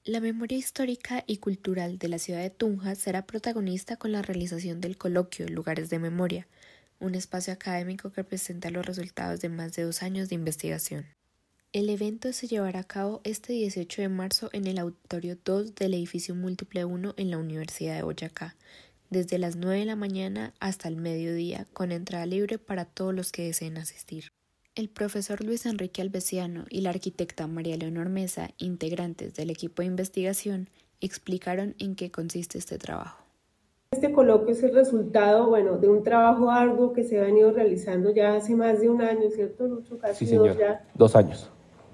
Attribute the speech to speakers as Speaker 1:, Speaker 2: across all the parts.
Speaker 1: La memoria histórica y cultural de la ciudad de Tunja será protagonista con la realización del coloquio Lugares de Memoria, un espacio académico que presenta los resultados de más de 2 años de investigación. El evento se llevará a cabo este 18 de marzo en el Auditorio 2 del Edificio Múltiple 1 en la Universidad de Boyacá, desde las 9 de la mañana hasta el mediodía, con entrada libre para todos los que deseen asistir. El profesor Luis Enrique Albesiano y la arquitecta María Leonor Mesa, integrantes del equipo de investigación, explicaron en qué consiste este trabajo.
Speaker 2: Este coloquio es el resultado, de un trabajo arduo que se ha venido realizando ya hace más de un año, ¿cierto, Lucho? Casi
Speaker 3: sí, señor.
Speaker 2: 2
Speaker 3: años.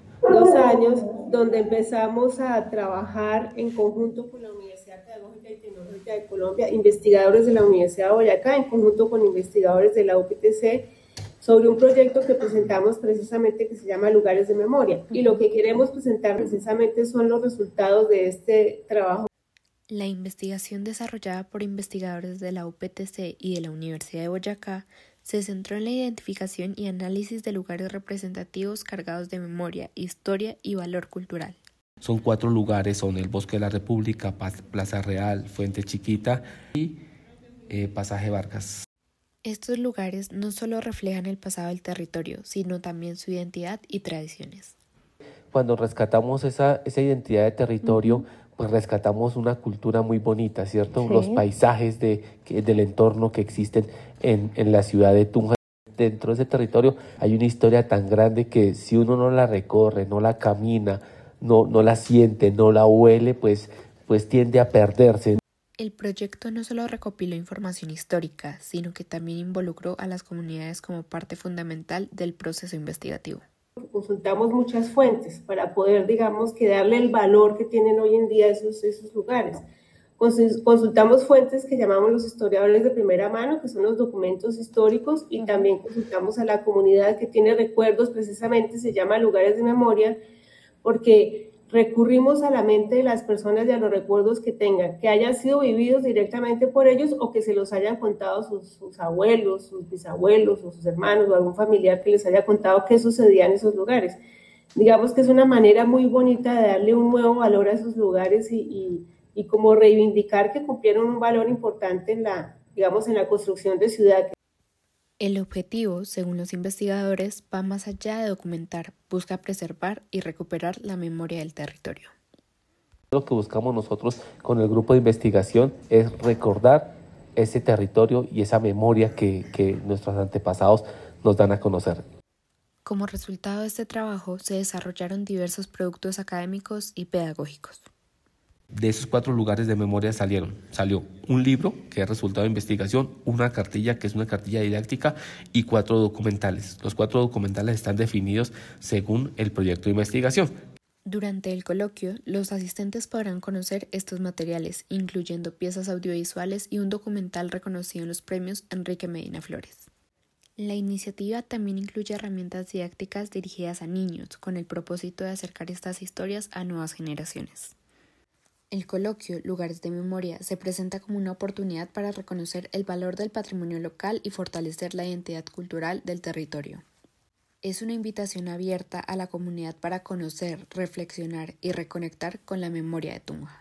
Speaker 2: 2 años, donde empezamos a trabajar en conjunto con la Universidad Pedagógica y Tecnológica de Colombia, investigadores de la Universidad de Boyacá, en conjunto con investigadores de la UPTC, sobre un proyecto que presentamos precisamente que se llama Lugares de Memoria. Y lo que queremos presentar precisamente son los resultados de este trabajo.
Speaker 1: La investigación desarrollada por investigadores de la UPTC y de la Universidad de Boyacá se centró en la identificación y análisis de lugares representativos cargados de memoria, historia y valor cultural.
Speaker 3: Son 4 lugares, son el Bosque de la República, Plaza Real, Fuente Chiquita y Pasaje Vargas.
Speaker 1: Estos lugares no solo reflejan el pasado del territorio, sino también su identidad y tradiciones.
Speaker 4: Cuando rescatamos esa identidad de territorio, pues rescatamos una cultura muy bonita, ¿cierto?
Speaker 2: Sí.
Speaker 4: Los paisajes del entorno que existen en la ciudad de Tunja. Dentro de ese territorio hay una historia tan grande que si uno no la recorre, no la camina, no la siente, no la huele, pues tiende a perderse.
Speaker 1: El proyecto no solo recopiló información histórica, sino que también involucró a las comunidades como parte fundamental del proceso investigativo.
Speaker 2: Consultamos muchas fuentes para poder, que darle el valor que tienen hoy en día esos lugares. Consultamos fuentes que llamamos los historiadores de primera mano, que son los documentos históricos, y también consultamos a la comunidad que tiene recuerdos, precisamente se llama Lugares de Memoria, porque recurrimos a la mente de las personas y a los recuerdos que tengan, que hayan sido vividos directamente por ellos o que se los hayan contado sus abuelos, sus bisabuelos o sus hermanos o algún familiar que les haya contado qué sucedía en esos lugares. Digamos que es una manera muy bonita de darle un nuevo valor a esos lugares y como reivindicar que cumplieron un valor importante en la construcción de ciudad.
Speaker 1: El objetivo, según los investigadores, va más allá de documentar, busca preservar y recuperar la memoria del territorio.
Speaker 4: Lo que buscamos nosotros con el grupo de investigación es recordar ese territorio y esa memoria que nuestros antepasados nos dan a conocer.
Speaker 1: Como resultado de este trabajo, se desarrollaron diversos productos académicos y pedagógicos.
Speaker 3: De esos 4 lugares de memoria salió un libro que es resultado de investigación, una cartilla que es una cartilla didáctica y 4 documentales. Los 4 documentales están definidos según el proyecto de investigación.
Speaker 1: Durante el coloquio, los asistentes podrán conocer estos materiales, incluyendo piezas audiovisuales y un documental reconocido en los premios Enrique Medina Flores. La iniciativa también incluye herramientas didácticas dirigidas a niños, con el propósito de acercar estas historias a nuevas generaciones. El coloquio Lugares de Memoria se presenta como una oportunidad para reconocer el valor del patrimonio local y fortalecer la identidad cultural del territorio. Es una invitación abierta a la comunidad para conocer, reflexionar y reconectar con la memoria de Tunja.